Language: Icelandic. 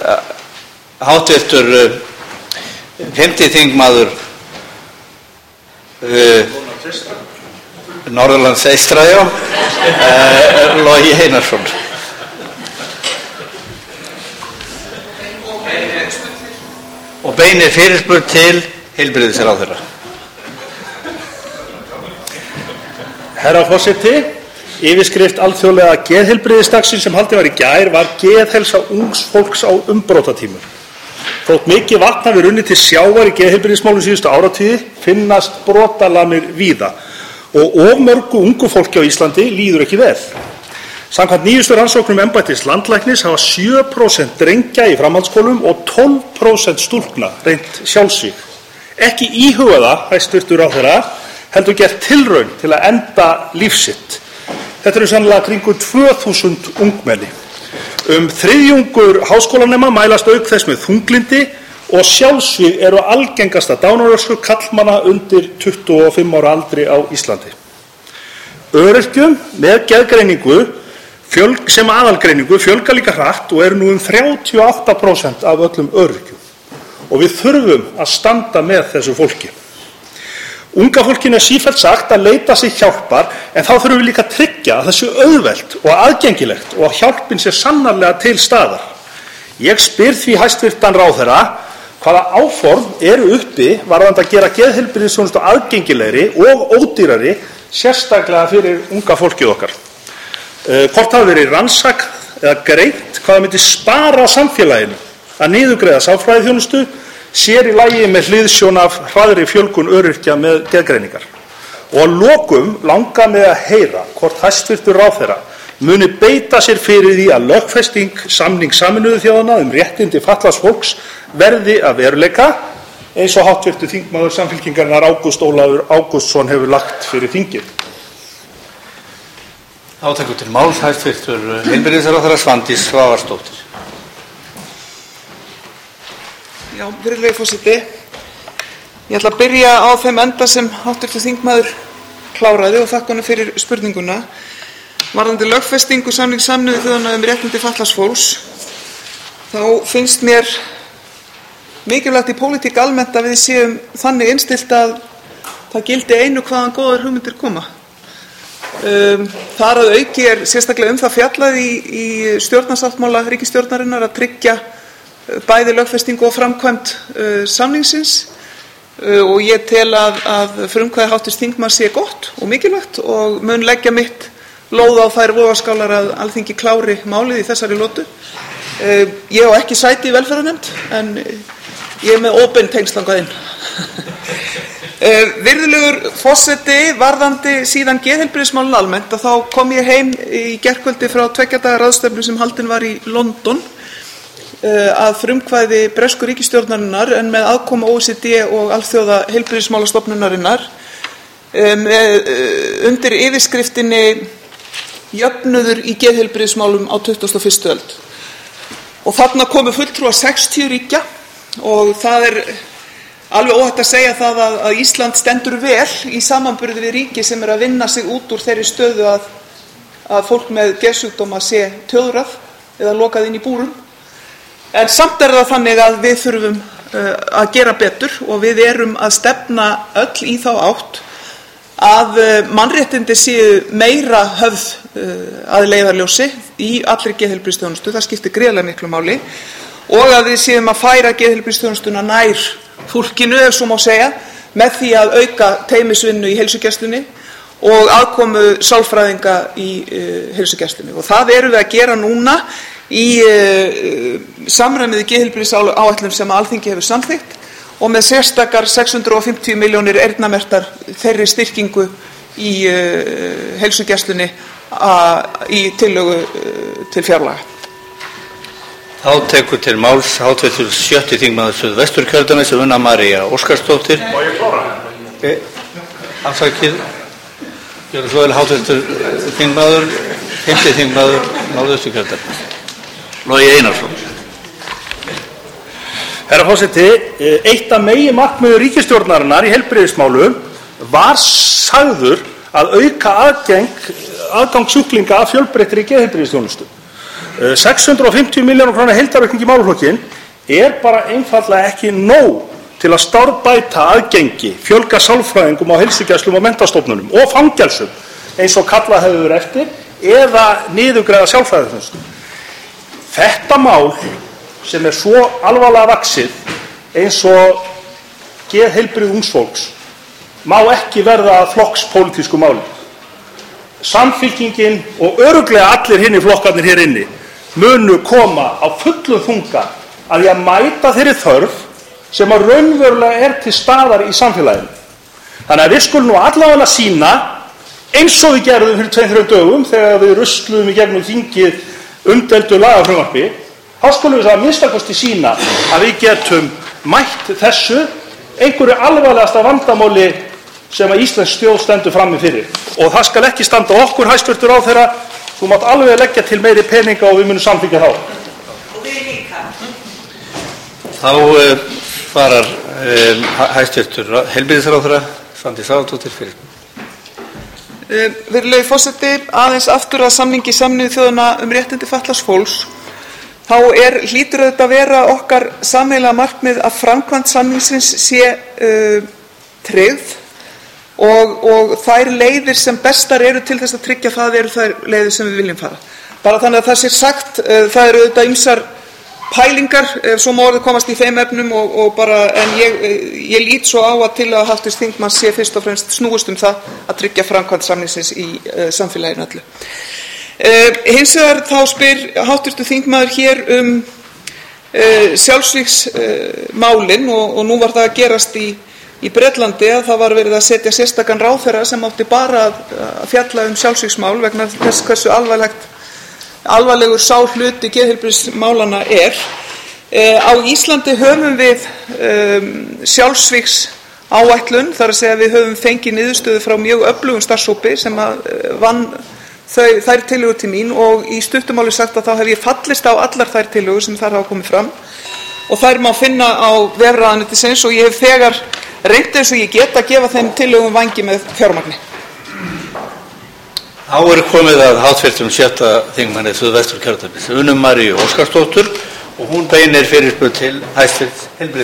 Háttvirtur 5. þingmaður Norðurlands eystra, Logi Einarsson. Og beinir fyrirspurn til heilbrigðisráðherra. Herra forseti, yfirskrift alþjóðlega geðheilbrigðisdagsins sem haldið var í gær var geðheilsa ungs fólks á umbrotatímum. Þótt mikið vatn hafi runnið til sjávar í geðheilbrigðismálum síðustu áratugi finnast brotalamir víða og of mörgu ungu fólki á Íslandi líður ekki vel. Samkvæmt nýjustu rannsóknum embættis landlæknis hafa 7% drengja í framhaldsskólum og 12% stúlkna reynt sjálfsvíg. Ekki íhugaða, hæstvirtur ráðherra, heldur gert tilraun til að enda líf sitt. Þetta eru sannlega kringum 2000 ungmenni. Þriðjungur háskólanema mælast auk þess með þunglyndi og sjálfsvíg eru algengasta dánarorsök karlmanna undir 25 ára aldri á Íslandi. Öryrkjum með geðgreiningu sem aðalgreiningu fjölga líka hratt og eru nú 38% af öllum öryrkjum. Og við þurfum að standa með þessu fólki. Unga fólkinu sífellt sagt að leita sér hjálpar, en þá þurfum við líka að tryggja að það sé auðvelt og aðgengilegt og að hjálpin sé sannarlega til staðar. Ég spyr því hæstvirtan ráðherra, hvaða áform eru uppi varðandi að gera geðheilbrigðisþjónustu aðgengilegri og ódýrari, sérstaklega fyrir unga fólkið okkar. Hvort hafi verið rannsakað eða greint hvað myndi spara samfélaginu að niðurgreiða sálfræðiþjónustu, sér í lagi með hliðsjón af hraðri fjölgun öryrkja með geðgreiningar. Og að lokum langar mig að heyra hvort hæstvirtur ráðherra muni beita sér fyrir því að lögfesting samnings Sameinuðu þjóðanna réttindi fatlaðs fólks verði að veruleika, eins og háttvirtur þingmaður Samfylkingarinnar Ágúst Ólafur Ágústsson hefur lagt fyrir þingið. Tekur til máls hæstvirtur heilbrigðisráðherra Svandís Svavarsdóttir. Já, virðulegi forseti. Ég ætla að byrja á þeim enda sem háttvirtur þingmaður kláraði og þakka honum fyrir spurninguna. Varðandi lögfestingu samnings Sameinuðu þjóðanna réttindi fatlaðs fólks, þá finnst mér mikilvægt í pólitík almennt að við séum þannig innstillt að það gildi einu hvaðan góðar hugmyndir koma. Þar að auki sérstaklega það fjallað í stjórnarsáttmála ríkisstjórnarinnar að tryggja bæði lögfestingu og framkvæmd samningsins og ég tel að frumkvæði háttvirts þingmanns sé gott og mikilvægt og mun leggja mitt lóð á þær vogarskálar að Alþingi klári málið í þessari lotu. Ég á ekki sæti í velferðarnefnd en ég er með óbein tengsl þangað inn. Virðulegur forseti, varðandi síðan geðheilbrigðismálin almennt að þá kom ég heim í gærkvöldi frá 2 daga ráðstefnu sem haldin var í London að frumkvæði bresku ríkisstjórnarinnar en með aðkomu OECD og alþjóða heilbrigðismálastofnunarinnar undir yfirskriftinni Jöfnuður í geðheilbrigðismálum á 21. öld. Og þarna komu fulltrúar 60 ríkja og það alveg óhætt að segja það að Ísland stendur vel í samanburði við ríki sem að vinna sig út úr þeirri stöðu að fólk með geðsjúkdóma sé tjóðrað eða lokað inn í búrum. En samt það þannig að við þurfum að gera betur og við erum að stefna öll í þá átt að mannréttindi séu meira höfð að leiðarljósi í allri geðheilbrigðisþjónustu, það skiptir gríðarlega miklu máli, og að við séum að færa geðheilbrigðisþjónustuna nær fólkinu, ef svo má segja, með því að auka teymisvinnu í heilsugæslunni og aðkomu sálfræðinga í heilsugæslunni. Og það erum við að gera núna í samræmi við geðheilbrigðisáætlun sem Alþingi hefur samþykkt og með sérstakar 650 milljónir eyrnamerktar þeirri styrkingu í heilsugæslunni í tillögu til fjárlaga. Þá tekur til máls háttvirtur 7. þingmaður Suðvesturkjördæmis Una María Óskarsdóttir. Má ég klára? Afsakið. Gjörðu svo vel háttvirtur þingmaður 5. þingmaður Norðausturkjördæmis. Logi Einarsson. Herra forseti, eitt af meginmarkmiðum ríkisstjórnarinnar í heilbrigðismálum var sagður að auka aðgang sjúklinga að fjölbreyttri geðheilbrigðisþjónustu. 650 milljóna króna heildaraukning í málaflokkinn bara einfaldlega ekki nóg til að stórbæta aðgengi, fjölga sálfræðingum á heilsugæslum og menntastofnunum og fangelsum eins og kallað hefur verið eftir eða niðurgreiða sálfræðiþjónustu. Þetta mál sem svo alvarlega vaxið eins og geðheilbrigði ungs fólks má ekki verða að flokkspólitísku máli. Samfylkingin og örugglega allir hinir flokkarnir hér inni munu koma á fullum þunga að því að mæta þeirri þörf sem að raunverulega til staðar í samfélaginu. Þannig að við skulum nú allavega sýna eins og við gerðum fyrir 2-3 dögum þegar við rusluðum í gegnum þingið umdeildu lagafrumvarpi, þá skulum við það að minnstakosti sýna að við getum mætt þessu einhverju alvarlegasta vandamáli sem að íslensk þjóð stendur frammi fyrir. Og það skal ekki standa okkur, hæstvirtur ráðherra, þú mátt alveg leggja til meiri peninga og við munum samþykkja þá. Og við líka. Þá svarar hæstvirtur heilbrigðisráðherra Svandís Svavarsdóttir fyrir. Virðulegi forseti, aðeins aftur að samningi Sameinuðu þjóðanna réttindi fatlaðs fólks, þá hlýtur auðvitað að vera okkar sameiginlega markmið að framkvæmd samningsins sé tryggð og þær leiðir sem bestar eru til þess að tryggja það eru þær leiðir sem við viljum fara. Bara þannig að það sé sagt, það eru auðvitað ýmsar pælingar, ef svo má orðið komast í þeim efnum en ég lít svo á að til að hv. þingmanns sé fyrst og fremst snúist það að tryggja framkvæmd samningsins í samfélaginu öllu. Hins vegar þá spyr hv. þingmaður hér sjálfsvígsmálin og nú var það að gerast í Bretlandi að það var verið að setja sérstakan ráðherra sem átti bara að fjalla sjálfsvígsmál vegna þess hversu alvarlegur sá hluti geðheilbrigðismálanna Á Íslandi höfum við sjálfsvígsáætlun, þar að segja við höfum fengið niðurstöðu frá mjög öflugum starfshópi sem vann þær tillögur til mín og í stuttu máli sagt að þá hef ég fallist á allar þær tillögur sem þar hafa komið fram og þær má finna á vef ráðuneytisins og ég hef þegar reynt eins og ég get að gefa þeim tillögum vængi með fjármagni. Þá komið að hv. 6. þingmanni Suðvesturkjördæmis, Unu Maríu Óskarsdóttur og hún beinir fyrirspurn til hæstv. heilbrigðisráðherra.